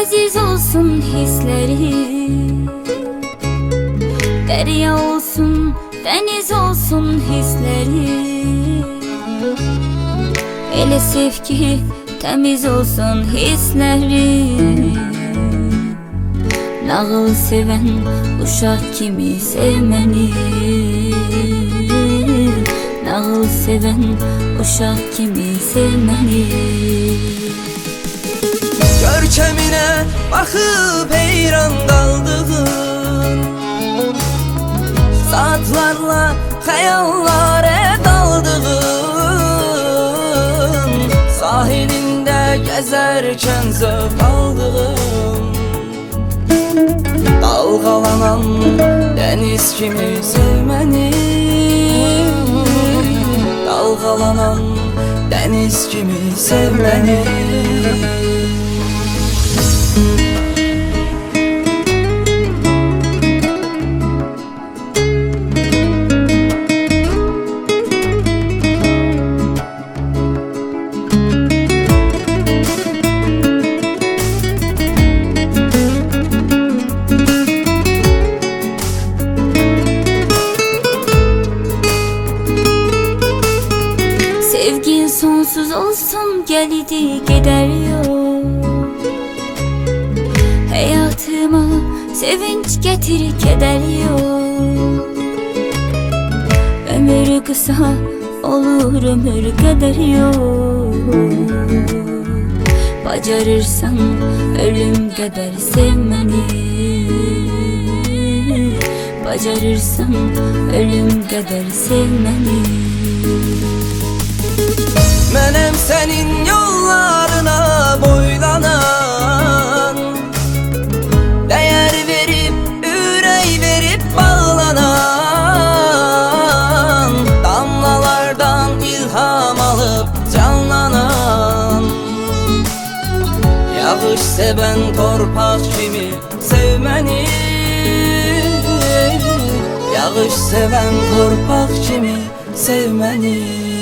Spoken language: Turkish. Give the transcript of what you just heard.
aziz olsun hisleri, derya olsun, deniz olsun hisleri. Elə sev ki temiz olsun hisleri. Nağıl seven uşaq kimi sevməni, nağıl seven uşaq kimi sevməni. Görkemine bakıp heyran kaldığın, saatlarla hayallere daldığın, sahilinde gezerken zevk aldığın, dalgalanan deniz kimi sevməni, dalgalanan deniz kimi sevməni. Sevgin sonsuz olsun, gelidi gider yok. Hayatıma sevinç getir, keder yok. Ömür kısa olur, ömür kadar yok. Bacarırsan ölüm kadar sevmeni, bacarırsan ölüm kadar sevmeni. Menem senin yollarına boylanan, değer verip, ürey verip bağlanan, damlalardan ilham alıp canlanan, yağış seven torpak kimi sevməni, yağış seven torpak kimi sevməni.